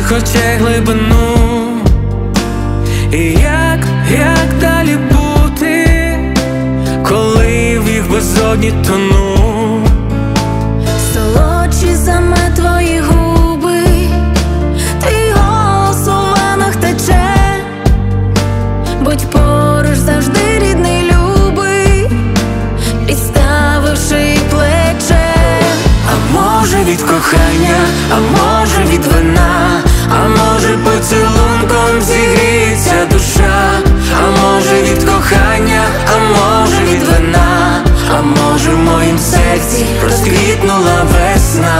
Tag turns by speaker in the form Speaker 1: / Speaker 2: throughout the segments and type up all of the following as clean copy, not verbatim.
Speaker 1: хоче глибину. І як далі бути, коли в їх безодні тону?
Speaker 2: Солодші за мед твої губи, твій голос у венах тече. Будь поруч завжди, рідний, любий, підставивши плече.
Speaker 1: А може від кохання, а може від вина, а може поцілунком зігріється душа. А може від кохання, а може від вина, а може в моїм серці розквітнула весна.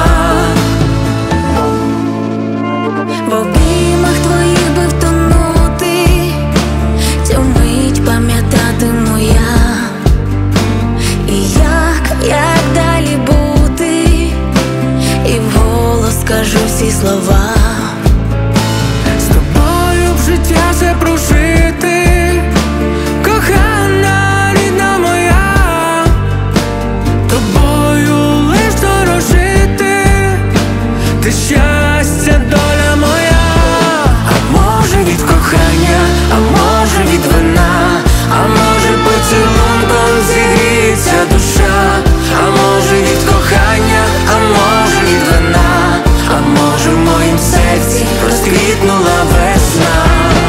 Speaker 2: В обіймах твоїх би втонути, цю мить пам'ятатиму я. І як далі бути, і вголос скажу всі слова.
Speaker 1: З тобою б життя все прожити, кохана, рідна моя, тобою лиш дорожити, ти щастя, доля моя. А може від кохання, а може від вина, а може поцілунком зігріється душа. А може від кохання, а може від вина, а може в моїм серці розквітнула весна.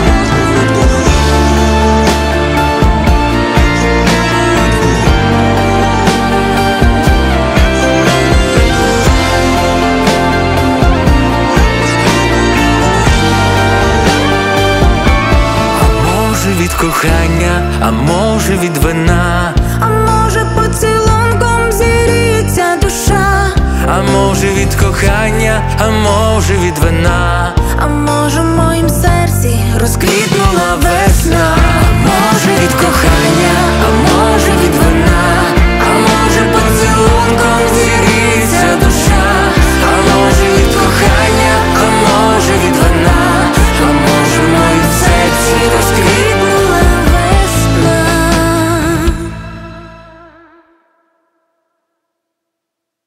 Speaker 1: Від кохання, а може від вина,
Speaker 2: А може поцілунком зігріється душа.
Speaker 1: а може від кохання, а може від вина,
Speaker 2: А може в моїм серці
Speaker 1: розквітнула весна.